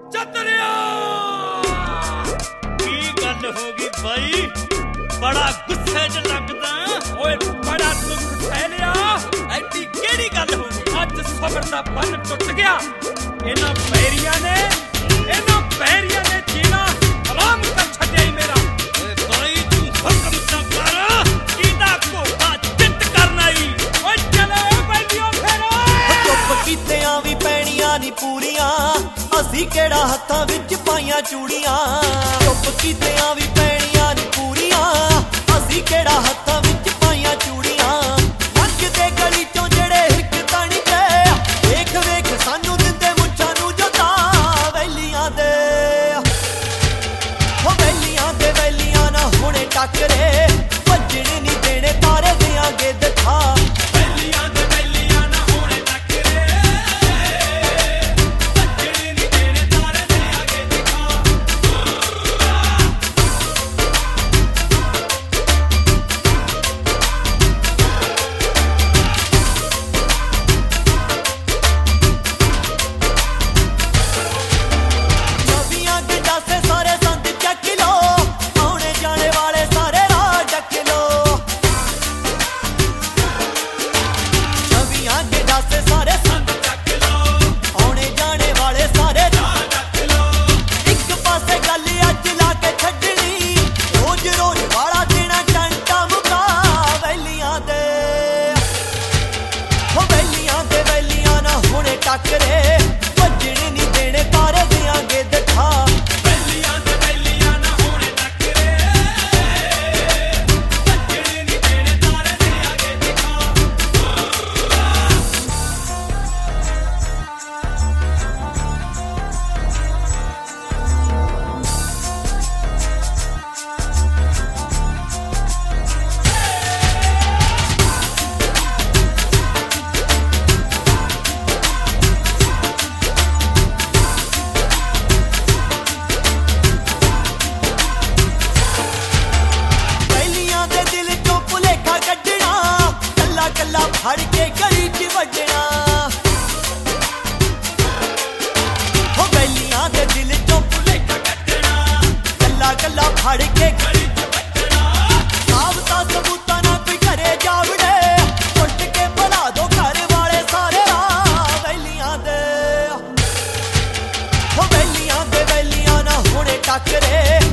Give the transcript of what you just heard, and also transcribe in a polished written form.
चतरिया की गल हो गई भाई, बड़ा गुस्से च लगदा। ओए बड़ा दुख फैलिया, ऐडी केड़ी गल हो गई? अज सबर दा बंध टुट गया। इन्हां पैरियां ने जीना हराम कर छड्डिया ई मेरा। ओए भाई तू हुक्म तां कर, कीदा घोड़ा चित करना ई। ओए चलो बैठियो फिर। चुप कीतियां भी पैणियां नी पूरियां, असीं केड़ा हत्थां विच पाईयां चूड़ियां। चुप कीतियां भी पैणियां नी पूरियां, असीं केड़ा हत्थां विच पाईयां चूड़ियां। लंघदे गली चों जेड़े हिक तणी ते, वेख वेख सानू दिंदे मुੱਛਾਂ ਨੂੰ जोता। वैलियां दे वैलियां ना हुणे टक्करे, भज्जण नी देणे तारे देआंगे दिखा। टक्करे भज्जण नी देणे तारे देआंगे दिखा। वैलियां ना होणे टक्करे, भज्जण नी देणे तारे देआंगे दिखा। कल्ला फड़ के गली च वजना, हो वैलियां दे दिल चों भुलेखा कड्ढना। कल्ला कल्ला फड़ के गली च वजना, साबता सबूता ना कोई घरे जावड़े। उठ के बुला दो घर वाले सारे, वैलियां दे ना हुणे टक्करे।